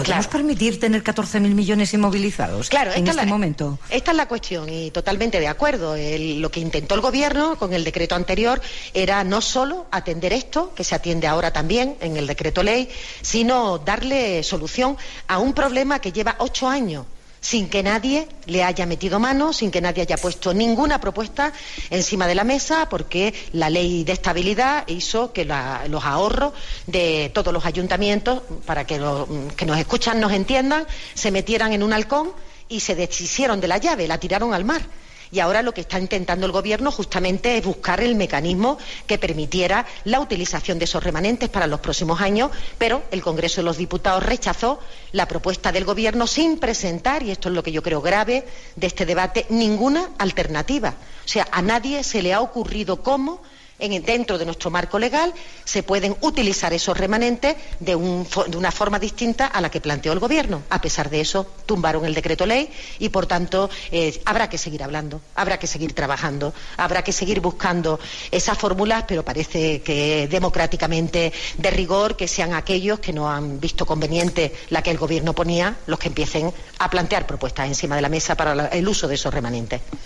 ¿Podemos Claro. permitir tener 14.000 millones inmovilizados Claro, en este momento? Esta es la cuestión y totalmente de acuerdo. Lo que intentó el Gobierno con el decreto anterior era no solo atender esto, que se atiende ahora también en el decreto ley, sino darle solución a un problema que lleva 8 años sin que nadie le haya metido mano, sin que nadie haya puesto ninguna propuesta encima de la mesa, porque la ley de estabilidad hizo que los ahorros de todos los ayuntamientos, para que los que nos escuchan nos entiendan, se metieran en un halcón y se deshicieron de la llave, la tiraron al mar. Y ahora lo que está intentando el Gobierno justamente es buscar el mecanismo que permitiera la utilización de esos remanentes para los próximos años, pero el Congreso de los Diputados rechazó la propuesta del Gobierno sin presentar, y esto es lo que yo creo grave de este debate, ninguna alternativa. O sea, a nadie se le ha ocurrido cómo dentro de nuestro marco legal se pueden utilizar esos remanentes de una forma distinta a la que planteó el Gobierno. A pesar de eso, tumbaron el decreto ley y, por tanto, habrá que seguir hablando, habrá que seguir trabajando, habrá que seguir buscando esas fórmulas, pero parece que democráticamente de rigor, que sean aquellos que no han visto conveniente la que el Gobierno ponía, los que empiecen a plantear propuestas encima de la mesa para el uso de esos remanentes.